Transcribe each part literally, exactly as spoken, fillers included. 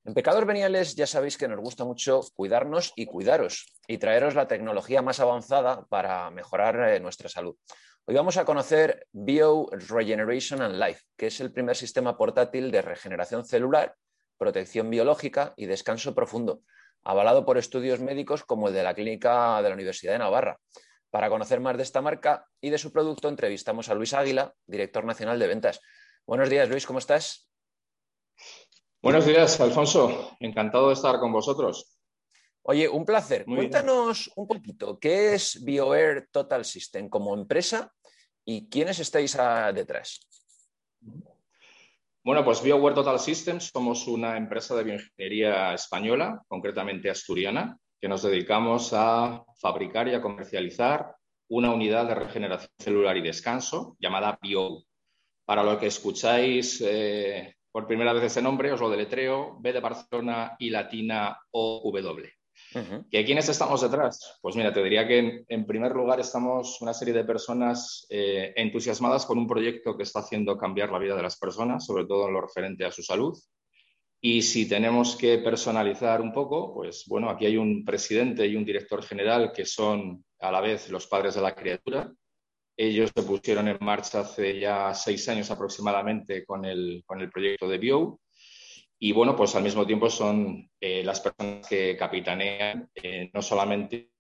En Pecados Veniales ya sabéis que nos gusta mucho cuidarnos y cuidaros y traeros la tecnología más avanzada para mejorar eh, nuestra salud. Hoy vamos a conocer Bio Regeneration and Life, que es el primer sistema portátil de regeneración celular, protección biológica y descanso profundo, avalado por estudios médicos como el de la Clínica de la Universidad de Navarra. Para conocer más de esta marca y de su producto, entrevistamos a Luis Águila, director nacional de ventas. Buenos días, Luis, ¿cómo estás? Buenos días, Alfonso. Encantado de estar con vosotros. Oye, un placer. Muy bien. Cuéntanos un poquito, ¿qué es BioAir Total System como empresa y quiénes estáis a, detrás? Bueno, pues BioWare Total Systems somos una empresa de bioingeniería española, concretamente asturiana, que nos dedicamos a fabricar y a comercializar una unidad de regeneración celular y descanso llamada Bio. Para lo que escucháis eh, por primera vez ese nombre, os lo deletreo: B de Barcelona, I latina, O W. Uh-huh. ¿Y quiénes estamos detrás? Pues mira, te diría que en, en primer lugar estamos una serie de personas eh, entusiasmadas con un proyecto que está haciendo cambiar la vida de las personas, sobre todo en lo referente a su salud. Y si tenemos que personalizar un poco, pues bueno, aquí hay un presidente y un director general que son a la vez los padres de la criatura. Ellos se pusieron en marcha hace ya seis años aproximadamente con el, con el proyecto de Bio. Y bueno, pues al mismo tiempo son eh, las personas que capitanean eh, no solamente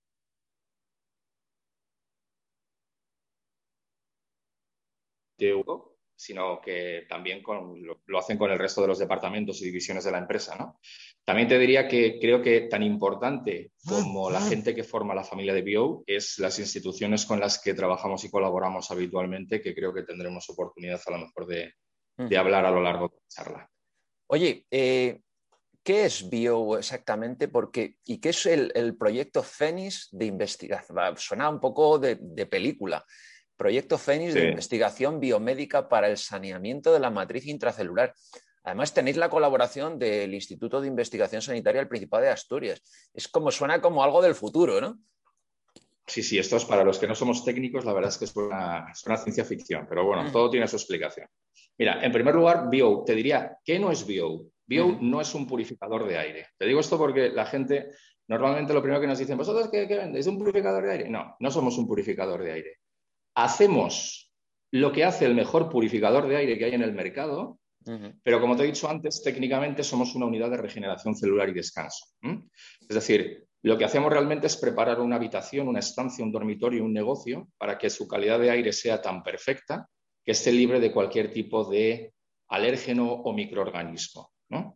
Euro, sino que también con, lo, lo hacen con el resto de los departamentos y divisiones de la empresa, ¿no? También te diría que creo que tan importante como la gente que forma la familia de Bio es las instituciones con las que trabajamos y colaboramos habitualmente, que creo que tendremos oportunidad a lo mejor de, Uh-huh. de hablar a lo largo de la charla. Oye, eh, ¿qué es Bio exactamente? Porque, ¿y qué es el, el proyecto Fénix de investigación? Suena un poco de, de película. Proyecto Fénix Sí. de investigación biomédica para el saneamiento de la matriz intracelular. Además, tenéis la colaboración del Instituto de Investigación Sanitaria del Principado de Asturias. Es como, suena como algo del futuro, ¿no? Sí, sí, esto es para los que no somos técnicos, la verdad es que es una, es una ciencia ficción, pero bueno, Uh-huh. todo tiene su explicación. Mira, en primer lugar, Bio, te diría, ¿qué no es Bio? Bio Uh-huh. no es un purificador de aire. Te digo esto porque la gente, normalmente lo primero que nos dicen, ¿vosotros qué, qué vendéis? ¿Un purificador de aire? No, no somos un purificador de aire. Hacemos lo que hace el mejor purificador de aire que hay en el mercado, uh-huh. Pero como te he dicho antes, técnicamente somos una unidad de regeneración celular y descanso. ¿Mm? Es decir, lo que hacemos realmente es preparar una habitación, una estancia, un dormitorio, un negocio para que su calidad de aire sea tan perfecta que esté libre de cualquier tipo de alérgeno o microorganismo, ¿no?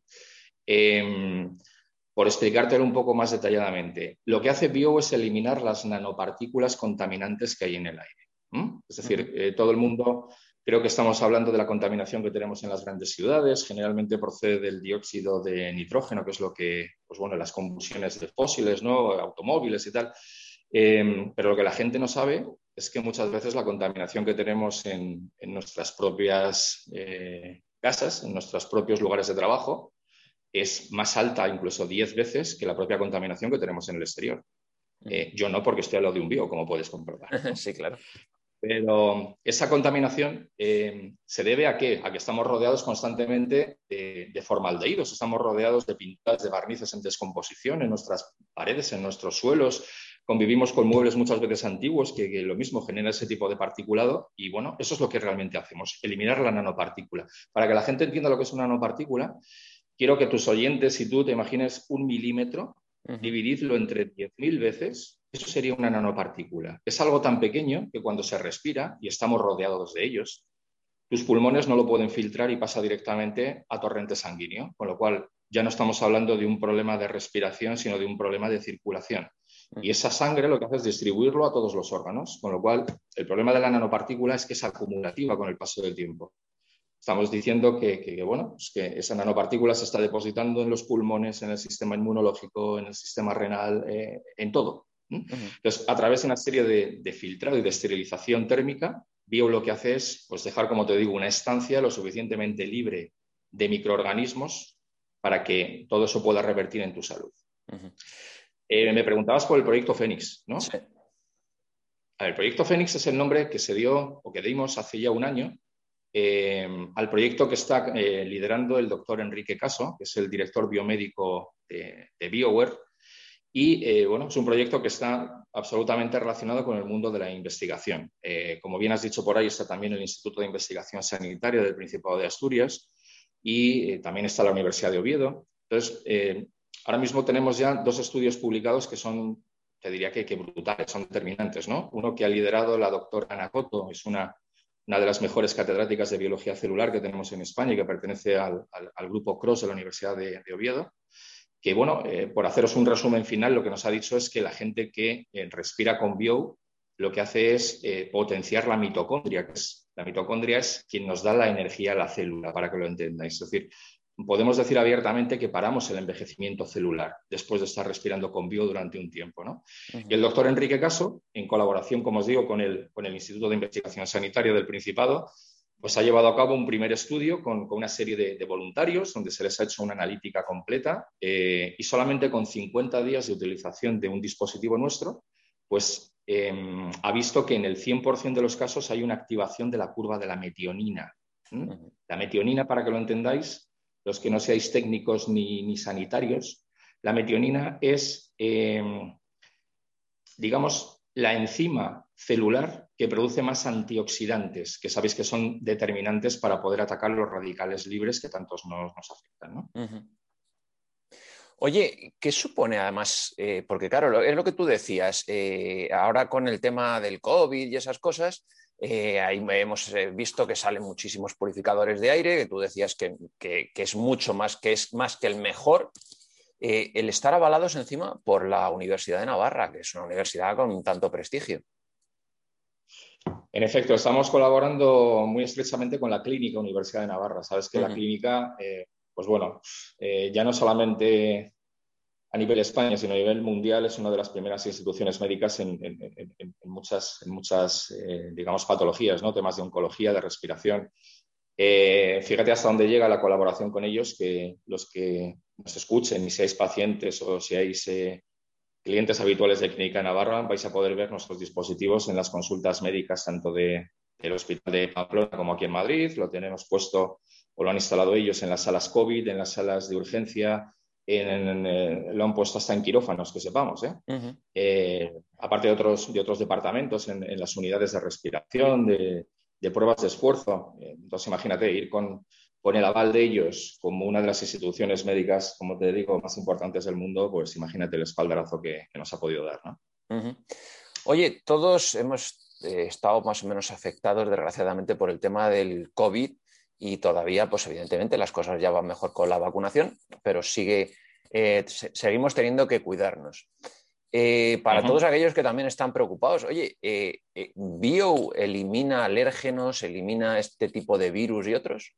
Eh, por explicártelo un poco más detalladamente, lo que hace Bio es eliminar las nanopartículas contaminantes que hay en el aire. ¿Mm? Es decir, eh, todo el mundo, creo que estamos hablando de la contaminación que tenemos en las grandes ciudades, generalmente procede del dióxido de nitrógeno, que es lo que, pues bueno, las combustiones de fósiles, ¿no? Automóviles y tal. Eh, pero lo que la gente no sabe es que muchas veces la contaminación que tenemos en, en nuestras propias eh, casas, en nuestros propios lugares de trabajo, es más alta, incluso diez veces, que la propia contaminación que tenemos en el exterior. Uh-huh. Eh, yo no, porque estoy al lado de un bio, como puedes comprobar, ¿no? Sí, claro. Pero esa contaminación eh, se debe a qué? A que estamos rodeados constantemente de, de formaldehídos, estamos rodeados de pinturas, de barnices en descomposición en nuestras paredes, en nuestros suelos, convivimos con muebles muchas veces antiguos que, que lo mismo genera ese tipo de particulado y bueno, eso es lo que realmente hacemos, eliminar la nanopartícula. Para que la gente entienda lo que es una nanopartícula, quiero que tus oyentes, si tú te imagines un milímetro, uh-huh. divididlo entre diez mil veces, eso sería una nanopartícula. Es algo tan pequeño que cuando se respira, y estamos rodeados de ellos, tus pulmones no lo pueden filtrar y pasa directamente a torrente sanguíneo, con lo cual ya no estamos hablando de un problema de respiración, sino de un problema de circulación. Y esa sangre lo que hace es distribuirlo a todos los órganos, con lo cual el problema de la nanopartícula es que es acumulativa con el paso del tiempo. Estamos diciendo que, que, que, bueno, pues que esa nanopartícula se está depositando en los pulmones, en el sistema inmunológico, en el sistema renal, eh, en todo. ¿Mm? Uh-huh. Entonces, a través de una serie de, de filtrado y de esterilización térmica, Bio lo que hace es pues, dejar, como te digo, una estancia lo suficientemente libre de microorganismos para que todo eso pueda revertir en tu salud. Uh-huh. Eh, me preguntabas por el proyecto Fénix, ¿no? Sí. A ver, el proyecto Fénix es el nombre que se dio o que dimos hace ya un año eh, al proyecto que está eh, liderando el doctor Enrique Caso, que es el director biomédico de, de BioWare. Y eh, bueno, es un proyecto que está absolutamente relacionado con el mundo de la investigación. Eh, como bien has dicho por ahí, está también el Instituto de Investigación Sanitaria del Principado de Asturias y eh, también está la Universidad de Oviedo. Entonces, eh, ahora mismo tenemos ya dos estudios publicados que son, te diría que, que brutales, son determinantes, ¿no? Uno que ha liderado la doctora Ana Coto, es una, una de las mejores catedráticas de biología celular que tenemos en España y que pertenece al, al, al grupo CROSS de la Universidad de, de Oviedo. Que, bueno, eh, por haceros un resumen final, lo que nos ha dicho es que la gente que eh, respira con Bio lo que hace es eh, potenciar la mitocondria, que es, la mitocondria es quien nos da la energía a la célula, para que lo entendáis. Es decir, podemos decir abiertamente que paramos el envejecimiento celular después de estar respirando con Bio durante un tiempo, ¿no? Uh-huh. Y el doctor Enrique Caso, en colaboración, como os digo, con el, con el Instituto de Investigación Sanitaria del Principado, pues ha llevado a cabo un primer estudio con, con una serie de, de voluntarios donde se les ha hecho una analítica completa eh, y solamente con cincuenta días de utilización de un dispositivo nuestro, pues eh, ha visto que en el cien por ciento de los casos hay una activación de la curva de la metionina. ¿Mm? Uh-huh. La metionina, para que lo entendáis, los que no seáis técnicos ni, ni sanitarios, la metionina es, eh, digamos, la enzima celular que produce más antioxidantes, que sabéis que son determinantes para poder atacar los radicales libres que tantos nos, nos afectan, ¿no? Uh-huh. Oye, ¿qué supone además? Eh, porque claro, es lo que tú decías, eh, ahora con el tema del COVID y esas cosas, eh, ahí hemos visto que salen muchísimos purificadores de aire, que tú decías que, que, que es mucho más, que es más que el mejor. Eh, el estar avalados encima por la Universidad de Navarra, que es una universidad con tanto prestigio. En efecto, estamos colaborando muy estrechamente con la Clínica Universidad de Navarra. Sabes que uh-huh. la clínica, eh, pues bueno, eh, ya no solamente a nivel España, sino a nivel mundial, es una de las primeras instituciones médicas en, en, en, en muchas, en muchas eh, digamos, patologías, ¿no? Temas de oncología, de respiración. Eh, fíjate hasta dónde llega la colaboración con ellos, que los que nos escuchen y seáis pacientes o seáis eh, clientes habituales de Clínica Navarra, vais a poder ver nuestros dispositivos en las consultas médicas tanto de, del Hospital de Pamplona como aquí en Madrid. Lo tenemos puesto o lo han instalado ellos en las salas COVID, en las salas de urgencia, en, en, en, lo han puesto hasta en quirófanos, que sepamos. ¿eh? Uh-huh. Eh, aparte de otros, de otros departamentos, en, en las unidades de respiración, de, de pruebas de esfuerzo. Entonces, imagínate, ir con, con el aval de ellos como una de las instituciones médicas, como te digo, más importantes del mundo, pues imagínate el espaldarazo que, que nos ha podido dar, ¿no? Uh-huh. Oye, todos hemos eh, estado más o menos afectados, desgraciadamente, por el tema del COVID y todavía, pues evidentemente, las cosas ya van mejor con la vacunación, pero sigue, eh, se, seguimos teniendo que cuidarnos. Eh, para uh-huh. todos aquellos que también están preocupados, oye, eh, eh, ¿Bio elimina alérgenos, elimina este tipo de virus y otros?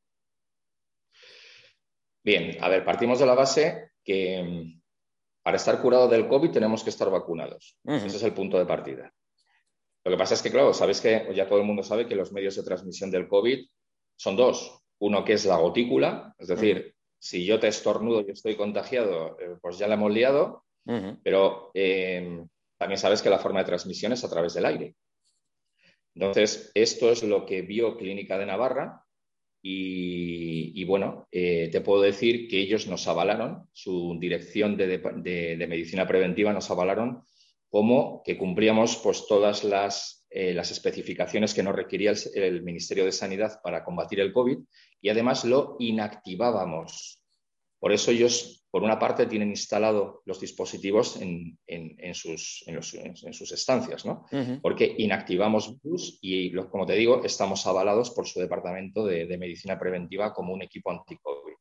Bien, a ver, partimos de la base que para estar curado del COVID tenemos que estar vacunados. Uh-huh. Ese es el punto de partida. Lo que pasa es que, claro, sabéis que ya todo el mundo sabe que los medios de transmisión del COVID son dos. Uno que es la gotícula, es decir, uh-huh. si yo te estornudo y estoy contagiado, eh, pues ya la hemos liado, uh-huh. pero eh, también sabes que la forma de transmisión es a través del aire. Entonces, esto es lo que vio Clínica de Navarra y, y bueno, eh, te puedo decir que ellos nos avalaron, su dirección de, de, de medicina preventiva nos avalaron como que cumplíamos pues, todas las, eh, las especificaciones que nos requería el, el Ministerio de Sanidad para combatir el COVID y además lo inactivábamos. Por eso ellos, por una parte, tienen instalado los dispositivos en, en, en, sus, en, los, en, en sus estancias, ¿no? Uh-huh. Porque inactivamos virus y, lo, como te digo, estamos avalados por su departamento de, de medicina preventiva como un equipo anti-COVID.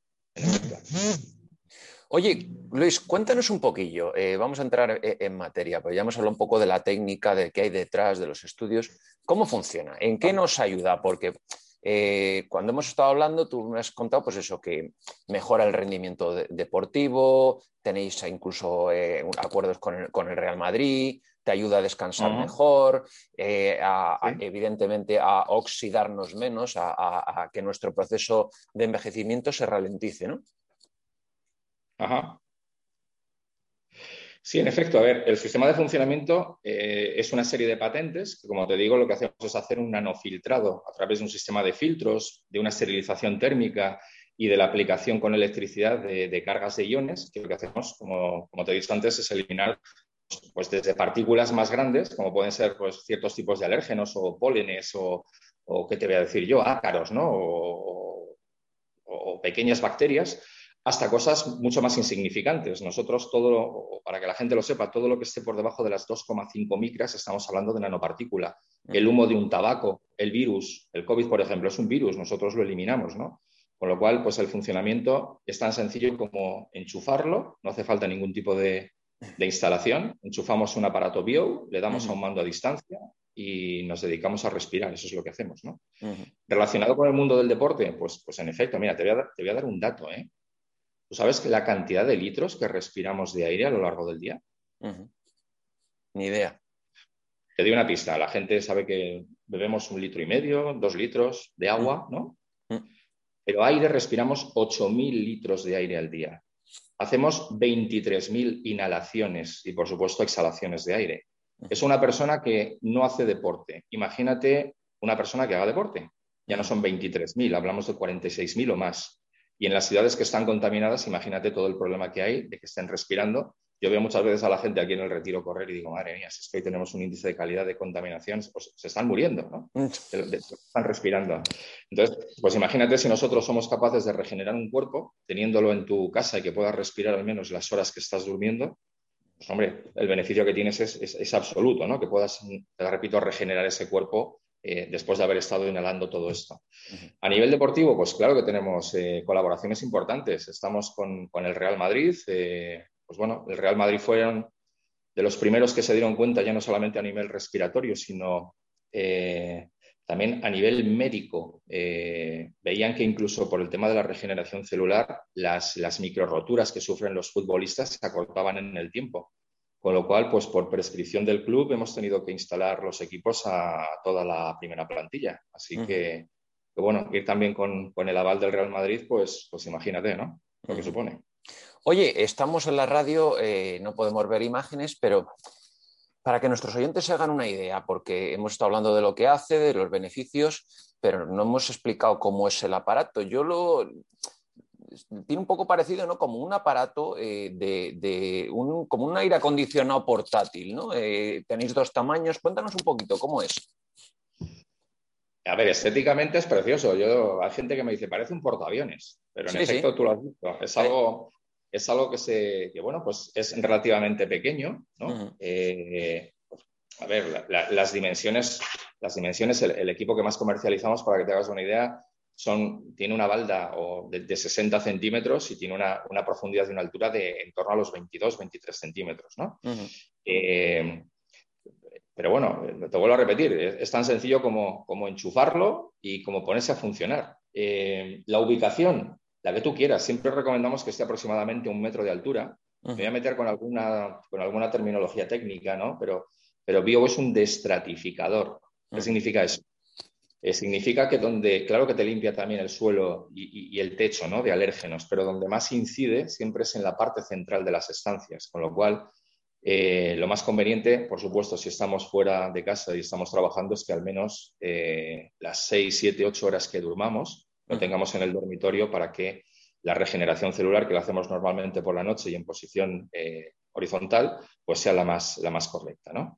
Oye, Luis, cuéntanos un poquillo. Eh, vamos a entrar en, en materia, pues ya hemos hablado un poco de la técnica, de qué hay detrás de los estudios. ¿Cómo funciona? ¿En qué nos ayuda? Porque Eh, cuando hemos estado hablando, tú me has contado pues eso, que mejora el rendimiento de, deportivo, tenéis incluso eh, acuerdos con el, con el Real Madrid, te ayuda a descansar uh-huh. mejor, eh, a, ¿Sí? a, evidentemente a oxidarnos menos, a, a, a que nuestro proceso de envejecimiento se ralentice, ¿no? Ajá. Sí, en efecto. A ver, el sistema de funcionamiento eh, es una serie de patentes que, como te digo, lo que hacemos es hacer un nanofiltrado a través de un sistema de filtros, de una esterilización térmica y de la aplicación con electricidad de, de cargas de iones, que lo que hacemos, como, como te he dicho antes, es eliminar pues, desde partículas más grandes, como pueden ser pues, ciertos tipos de alérgenos o pólenes o, o, ¿qué te voy a decir yo?, ácaros, ¿no? O, o pequeñas bacterias, hasta cosas mucho más insignificantes. Nosotros, todo, para que la gente lo sepa, todo lo que esté por debajo de las dos coma cinco micras, estamos hablando de nanopartícula. El humo de un tabaco, el virus, el COVID, por ejemplo, es un virus, nosotros lo eliminamos, ¿no? Con lo cual, pues el funcionamiento es tan sencillo como enchufarlo, no hace falta ningún tipo de, de instalación, enchufamos un aparato bio, le damos Uh-huh. a un mando a distancia y nos dedicamos a respirar, eso es lo que hacemos, ¿no? Uh-huh. Relacionado con el mundo del deporte, pues, pues en efecto, mira, te voy, a dar, te voy a dar un dato, ¿eh? ¿Tú sabes que la cantidad de litros que respiramos de aire a lo largo del día? Uh-huh. Ni idea. Te doy una pista, la gente sabe que bebemos un litro y medio, dos litros de agua, ¿no? Uh-huh. Pero aire respiramos ocho mil litros de aire al día. Hacemos veintitrés mil inhalaciones y, por supuesto, exhalaciones de aire. Uh-huh. Es una persona que no hace deporte. Imagínate una persona que haga deporte. Ya no son veintitrés mil, hablamos de cuarenta y seis mil o más. Y en las ciudades que están contaminadas, imagínate todo el problema que hay de que estén respirando. Yo veo muchas veces a la gente aquí en el Retiro correr y digo, madre mía, si es que hoy tenemos un índice de calidad de contaminación, pues se están muriendo, ¿no? Uh-huh. De, de, están respirando. Entonces, pues imagínate si nosotros somos capaces de regenerar un cuerpo, teniéndolo en tu casa y que puedas respirar al menos las horas que estás durmiendo, pues hombre, el beneficio que tienes es, es, es absoluto, ¿no? Que puedas, te repito, regenerar ese cuerpo eh, después de haber estado inhalando todo esto. Uh-huh. A nivel deportivo, pues claro que tenemos eh, colaboraciones importantes. Estamos con, con el Real Madrid. Eh, pues bueno, el Real Madrid fueron de los primeros que se dieron cuenta, ya no solamente a nivel respiratorio, sino eh, también a nivel médico. Eh, veían que incluso por el tema de la regeneración celular, las, las microroturas que sufren los futbolistas se acortaban en el tiempo. Con lo cual, pues por prescripción del club hemos tenido que instalar los equipos a toda la primera plantilla. Así uh-huh. que, que, bueno, ir también con, con el aval del Real Madrid, pues, pues imagínate, ¿no? Lo uh-huh. que supone. Oye, estamos en la radio, eh, no podemos ver imágenes, pero para que nuestros oyentes se hagan una idea, porque hemos estado hablando de lo que hace, de los beneficios, pero no hemos explicado cómo es el aparato. Yo lo... Tiene un poco parecido, ¿no? Como un aparato eh, de, de un, como un aire acondicionado portátil, ¿no? Eh, tenéis dos tamaños. Cuéntanos un poquito, ¿cómo es? A ver, estéticamente es precioso. Yo, hay gente que me dice, parece un portaaviones, pero en sí, efecto sí. Tú lo has visto. Es algo, sí. es algo que, se, que, bueno, pues es relativamente pequeño, ¿no? Uh-huh. eh, pues, a ver, la, la, las dimensiones, las dimensiones el, el equipo que más comercializamos, para que te hagas una idea, son, tiene una balda o de, de sesenta centímetros y tiene una, una profundidad y una altura de en torno a los veintidós, veintitrés centímetros, ¿no? Uh-huh. eh, Pero bueno, te vuelvo a repetir, es tan sencillo como, como enchufarlo y como ponerse a funcionar. Eh, la ubicación, la que tú quieras, siempre recomendamos que esté aproximadamente a un metro de altura. Uh-huh. Me voy a meter con alguna, con alguna terminología técnica, ¿no? Pero, pero bio es un destratificador. ¿Qué uh-huh. significa eso? Eh, significa que donde, claro que te limpia también el suelo y, y, y el techo, ¿no? De alérgenos, pero donde más incide siempre es en la parte central de las estancias, con lo cual... Eh, lo más conveniente, por supuesto, si estamos fuera de casa y estamos trabajando, es que al menos eh, las seis, siete, ocho horas que durmamos lo tengamos en el dormitorio para que la regeneración celular, que la hacemos normalmente por la noche y en posición eh, horizontal, pues sea la más, la más correcta, ¿no?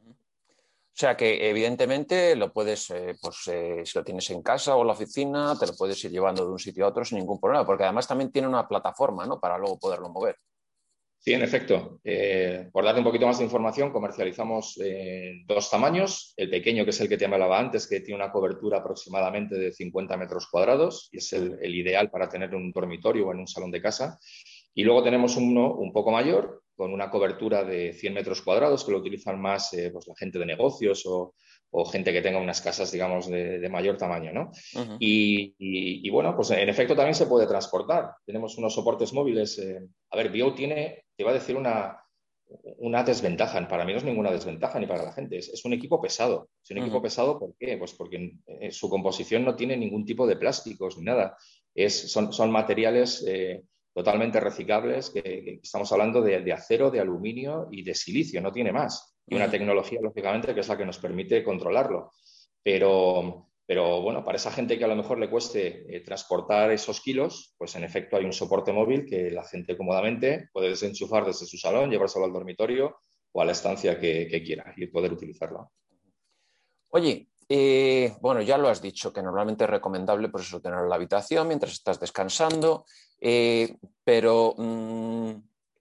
O sea que evidentemente lo puedes, eh, pues eh, si lo tienes en casa o en la oficina, te lo puedes ir llevando de un sitio a otro sin ningún problema, porque además también tiene una plataforma, ¿no? Para luego poderlo mover. Sí, en efecto. Eh, por darte un poquito más de información, comercializamos eh, dos tamaños. El pequeño, que es el que te hablaba antes, que tiene una cobertura aproximadamente de cincuenta metros cuadrados y es el, el ideal para tener en un dormitorio o en un salón de casa. Y luego tenemos uno un poco mayor, con una cobertura de cien metros cuadrados, que lo utilizan más eh, pues la gente de negocios o, o gente que tenga unas casas, digamos, de, de mayor tamaño, ¿no? Uh-huh. y, y, y bueno, pues en efecto también se puede transportar. Tenemos unos soportes móviles. Eh, a ver, Bio tiene, te iba a decir una, una desventaja. Para mí no es ninguna desventaja ni para la gente. Es, es un equipo pesado. Es un uh-huh. equipo pesado, ¿por qué? Pues porque eh, su composición no tiene ningún tipo de plásticos ni nada. Es, son, son materiales... Eh, totalmente reciclables, que, que estamos hablando de, de acero, de aluminio y de silicio, no tiene más. Y una tecnología, lógicamente, que es la que nos permite controlarlo. Pero, pero bueno, para esa gente que a lo mejor le cueste eh, transportar esos kilos, pues en efecto hay un soporte móvil que la gente cómodamente puede desenchufar desde su salón, llevárselo al dormitorio o a la estancia que, que quiera y poder utilizarlo. Oye, eh, bueno, ya lo has dicho, que normalmente es recomendable por eso tenerlo en la habitación mientras estás descansando, eh, pero mmm,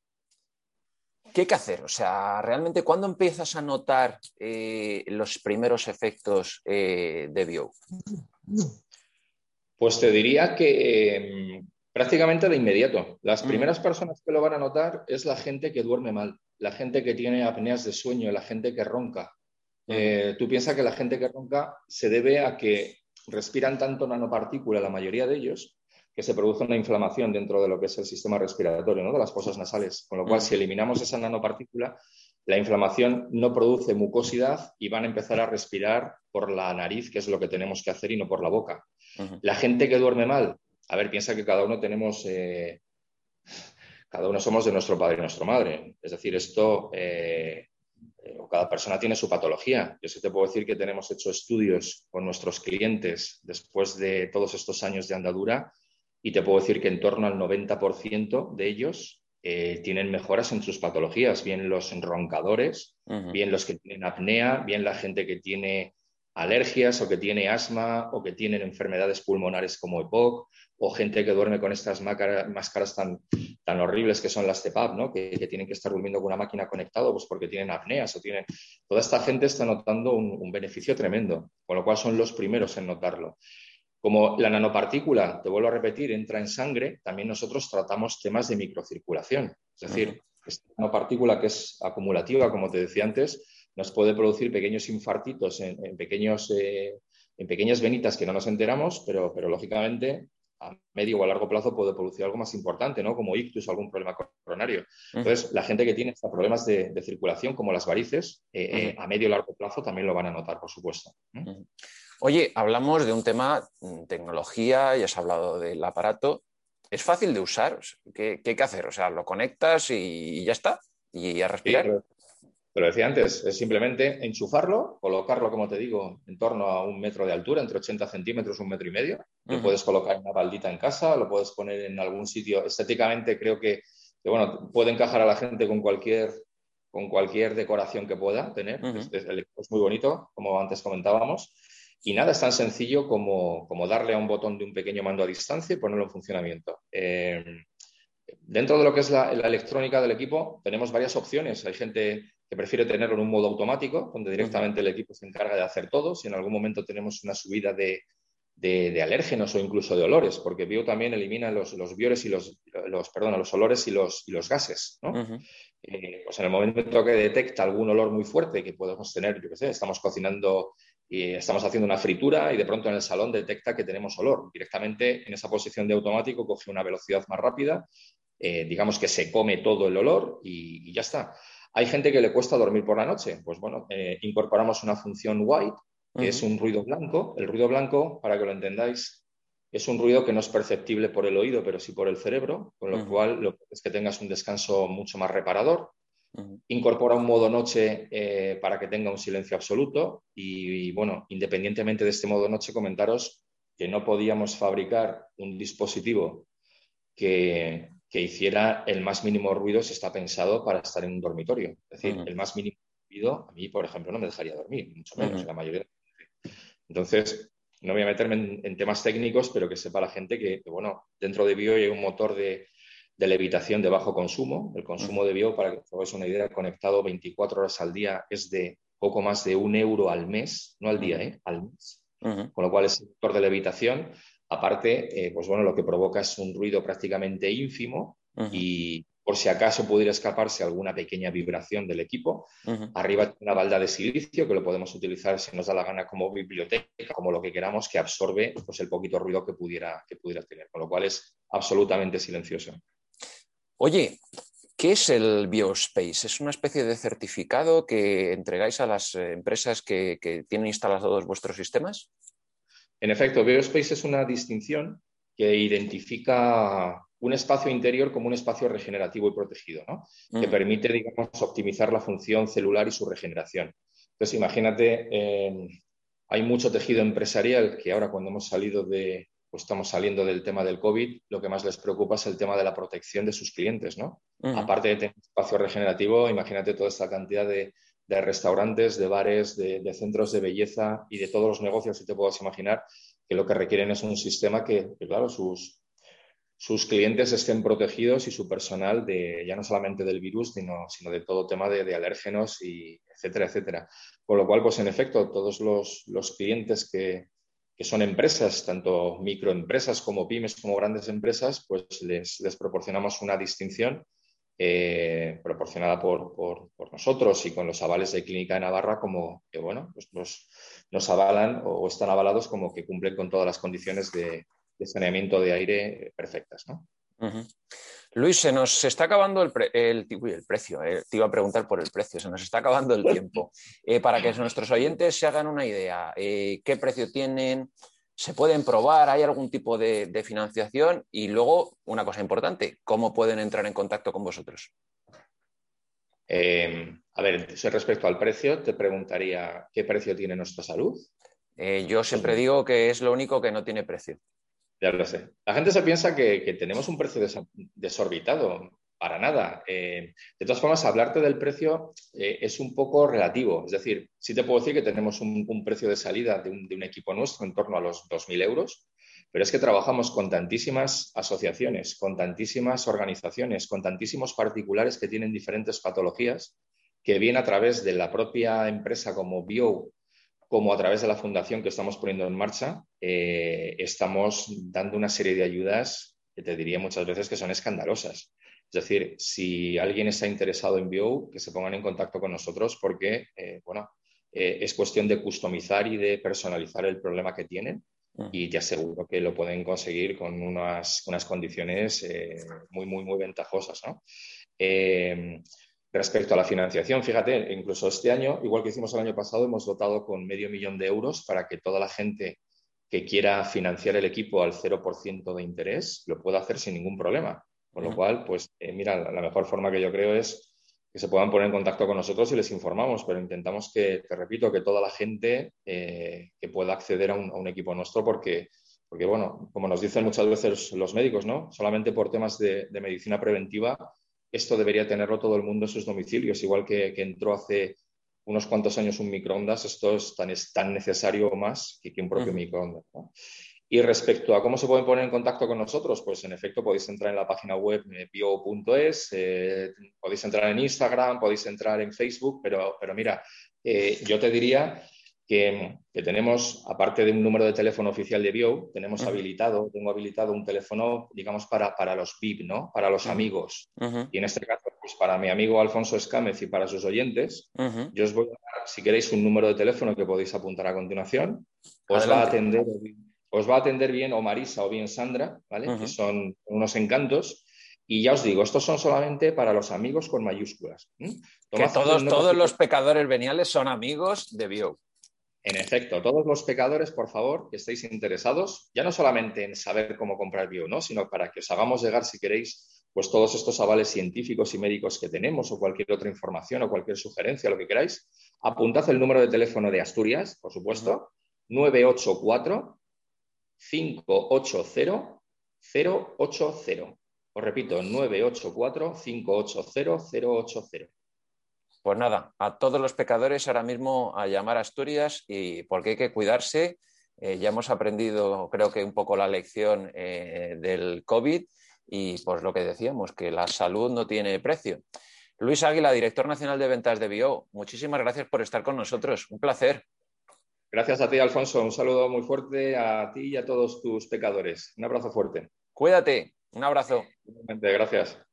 ¿qué hay que hacer? O sea, realmente, ¿cuándo empiezas a notar eh, los primeros efectos eh, de B O? Pues te diría que eh, prácticamente de inmediato. Las Mm. primeras personas que lo van a notar es la gente que duerme mal, la gente que tiene apneas de sueño, la gente que ronca. Eh, tú piensas que la gente que ronca se debe a que respiran tanto nanopartícula, la mayoría de ellos, que se produce una inflamación dentro de lo que es el sistema respiratorio, ¿no? De las fosas nasales. Con lo cual, si eliminamos esa nanopartícula, la inflamación no produce mucosidad y van a empezar a respirar por la nariz, que es lo que tenemos que hacer, y no por la boca. Uh-huh. La gente que duerme mal, a ver, piensa que cada uno tenemos... Eh, cada uno somos de nuestro padre y nuestra madre. Es decir, esto... Eh, o cada persona tiene su patología. Yo sí te puedo decir que tenemos hecho estudios con nuestros clientes después de todos estos años de andadura y te puedo decir que en torno al noventa por ciento de ellos eh, tienen mejoras en sus patologías, bien los roncadores, uh-huh. bien los que tienen apnea, bien la gente que tiene alergias o que tiene asma o que tienen enfermedades pulmonares como E P O C o gente que duerme con estas máscaras tan, tan horribles que son las C PAP, ¿no? que, que tienen que estar durmiendo con una máquina conectada pues porque tienen apneas o tienen... Toda esta gente está notando un, un beneficio tremendo, con lo cual son los primeros en notarlo. Como la nanopartícula, te vuelvo a repetir, entra en sangre, también nosotros tratamos temas de microcirculación. Es decir, uh-huh. esta nanopartícula que es acumulativa, como te decía antes, nos puede producir pequeños infartitos en, en, pequeños, eh, en pequeñas venitas que no nos enteramos, pero, pero lógicamente a medio o a largo plazo puede producir algo más importante, ¿no? Como ictus, algún problema coronario. Entonces, uh-huh. la gente que tiene problemas de, de circulación, como las varices, eh, uh-huh. eh, a medio o largo plazo también lo van a notar, por supuesto. ¿eh? Uh-huh. Oye, hablamos de un tema, tecnología, ya has hablado del aparato. ¿Es fácil de usar? ¿Qué, qué hay que hacer? O sea, lo conectas y ya está, y a respirar. Sí, pero, pero decía antes, es simplemente enchufarlo, colocarlo, como te digo, en torno a un metro de altura, entre ochenta centímetros, un metro y medio. Lo uh-huh. puedes colocar en una baldita en casa, lo puedes poner en algún sitio. Estéticamente creo que, que bueno, puede encajar a la gente con cualquier, con cualquier decoración que pueda tener. Uh-huh. es, es, el equipo es muy bonito, como antes comentábamos. Y nada, es tan sencillo como, como darle a un botón de un pequeño mando a distancia y ponerlo en funcionamiento. Eh, dentro de lo que es la, la electrónica del equipo, tenemos varias opciones. Hay gente que prefiere tenerlo en un modo automático, donde directamente el equipo se encarga de hacer todo. Si en algún momento tenemos una subida de, de, de alérgenos o incluso de olores, porque Bio también elimina los, los biores y los, los, perdona, los olores y los, y los gases, ¿no? Uh-huh. Eh, pues en el momento que detecta algún olor muy fuerte que podemos tener, yo qué sé, estamos cocinando y estamos haciendo una fritura y de pronto en el salón detecta que tenemos olor. Directamente en esa posición de automático coge una velocidad más rápida, eh, digamos que se come todo el olor y, y ya está. Hay gente que le cuesta dormir por la noche. Pues bueno, eh, incorporamos una función white, que uh-huh. es un ruido blanco. El ruido blanco, para que lo entendáis, es un ruido que no es perceptible por el oído, pero sí por el cerebro, con lo uh-huh. cual lo que es que tengas un descanso mucho más reparador. Uh-huh. Incorpora un modo noche eh, para que tenga un silencio absoluto y, y, bueno, independientemente de este modo noche, comentaros que no podíamos fabricar un dispositivo que, que hiciera el más mínimo ruido si está pensado para estar en un dormitorio. Es decir, uh-huh. el más mínimo ruido a mí, por ejemplo, no me dejaría dormir, mucho menos, uh-huh. la mayoría. Entonces, no voy a meterme en, en temas técnicos, pero que sepa la gente que, que bueno, dentro de Bio hay un motor de de levitación de bajo consumo. El consumo uh-huh. de Bio, para que os hagáis una idea, conectado veinticuatro horas al día es de poco más de un euro al mes, no al día, uh-huh. ¿eh? al mes. Uh-huh. Con lo cual, ese motor de levitación, aparte, eh, pues bueno, lo que provoca es un ruido prácticamente ínfimo uh-huh. y por si acaso pudiera escaparse alguna pequeña vibración del equipo, uh-huh. arriba tiene una balda de silicio que lo podemos utilizar si nos da la gana como biblioteca, como lo que queramos, que absorbe pues, el poquito ruido que pudiera, que pudiera tener, con lo cual es absolutamente silencioso. Oye, ¿qué es el BioSpace? ¿Es una especie de certificado que entregáis a las empresas que, que tienen instalados vuestros sistemas? En efecto, BioSpace es una distinción que identifica un espacio interior como un espacio regenerativo y protegido, ¿no? Mm. Que permite, digamos, optimizar la función celular y su regeneración. Entonces, imagínate, eh, hay mucho tejido empresarial que ahora cuando hemos salido de, pues estamos saliendo del tema del COVID, lo que más les preocupa es el tema de la protección de sus clientes, ¿no? Uh-huh. Aparte de tener espacio regenerativo, imagínate toda esta cantidad de, de restaurantes, de bares, de, de centros de belleza y de todos los negocios que te puedas imaginar, que lo que requieren es un sistema que, que claro, sus, sus clientes estén protegidos y su personal de, ya no solamente del virus, sino, sino de todo tema de, de alérgenos, y etcétera, etcétera. Con lo cual, pues en efecto, todos los, los clientes que, que son empresas, tanto microempresas como pymes, como grandes empresas, pues les, les proporcionamos una distinción eh, proporcionada por, por, por nosotros y con los avales de Clínica de Navarra, como que, bueno, pues nos, nos avalan o están avalados como que cumplen con todas las condiciones de, de saneamiento de aire perfectas, ¿no? Uh-huh. Luis, se nos está acabando el, pre el, el precio, eh, te iba a preguntar por el precio, se nos está acabando el tiempo. Eh, para que nuestros oyentes se hagan una idea, eh, ¿qué precio tienen? ¿Se pueden probar? ¿Hay algún tipo de, de financiación? Y luego, una cosa importante, ¿cómo pueden entrar en contacto con vosotros? Eh, a ver, respecto al precio, te preguntaría, ¿qué precio tiene nuestra salud? Eh, yo siempre digo que es lo único que no tiene precio. Ya lo sé. La gente se piensa que, que tenemos un precio des desorbitado. Para nada. Eh, de todas formas, hablarte del precio eh, es un poco relativo. Es decir, sí te puedo decir que tenemos un, un precio de salida de un, de un equipo nuestro en torno a los dos mil euros, pero es que trabajamos con tantísimas asociaciones, con tantísimas organizaciones, con tantísimos particulares que tienen diferentes patologías, que bien a través de la propia empresa como Bio, como a través de la fundación que estamos poniendo en marcha, eh, estamos dando una serie de ayudas que te diría muchas veces que son escandalosas. Es decir, si alguien está interesado en Bio, que se pongan en contacto con nosotros porque, eh, bueno, eh, es cuestión de customizar y de personalizar el problema que tienen, y te aseguro que lo pueden conseguir con unas, unas condiciones eh, muy, muy, muy ventajosas, ¿no? Eh, Respecto a la financiación, fíjate, incluso este año, igual que hicimos el año pasado, hemos dotado con medio millón de euros para que toda la gente que quiera financiar el equipo al cero por ciento de interés lo pueda hacer sin ningún problema. Con lo cual, pues eh, mira, la mejor forma que yo creo es que se puedan poner en contacto con nosotros y les informamos, pero intentamos que, te repito, que toda la gente eh, que pueda acceder a un, a un equipo nuestro, porque, porque, bueno, como nos dicen muchas veces los médicos, ¿no? Solamente por temas de, de medicina preventiva, esto debería tenerlo todo el mundo en sus domicilios, igual que, que entró hace unos cuantos años un microondas, esto es tan, es tan necesario o más que, que un propio uh-huh. microondas, ¿no? Y respecto a cómo se pueden poner en contacto con nosotros, pues en efecto podéis entrar en la página web eh, bio punto es, eh, podéis entrar en Instagram, podéis entrar en Facebook, pero, pero mira, eh, yo te diría que, que tenemos, aparte de un número de teléfono oficial de Bio, tenemos uh-huh. habilitado, tengo habilitado un teléfono, digamos, para, para los V I P, ¿no? Para los uh-huh. amigos. Uh-huh. Y en este caso, pues para mi amigo Alfonso Escámez y para sus oyentes, uh-huh. yo os voy a dar, si queréis, un número de teléfono que podéis apuntar a continuación. Os Adelante. va a atender... Os va a atender bien o Marisa o bien Sandra, ¿vale? Uh-huh. Que son unos encantos. Y ya os digo, estos son solamente para los amigos con mayúsculas. ¿Mm? Que todos, todos los pecadores veniales son amigos de Bio. En efecto, todos los pecadores, por favor, que estéis interesados, ya no solamente en saber cómo comprar Bio, ¿no? Sino para que os hagamos llegar, si queréis, pues todos estos avales científicos y médicos que tenemos, o cualquier otra información o cualquier sugerencia, lo que queráis. Apuntad el número de teléfono de Asturias, por supuesto, uh-huh. nueve ocho cuatro, cinco ocho cero, cero ocho cero. Os repito, nueve ocho cuatro, cinco ocho cero, cero ocho cero. Pues nada, a todos los pecadores ahora mismo a llamar a Asturias, y porque hay que cuidarse. Eh, ya hemos aprendido, creo que un poco la lección eh, del COVID, y pues lo que decíamos, que la salud no tiene precio. Luis Águila, director nacional de ventas de Bio, muchísimas gracias por estar con nosotros. Un placer. Gracias a ti, Alfonso. Un saludo muy fuerte a ti y a todos tus pecadores. Un abrazo fuerte. Cuídate. Un abrazo. Gracias.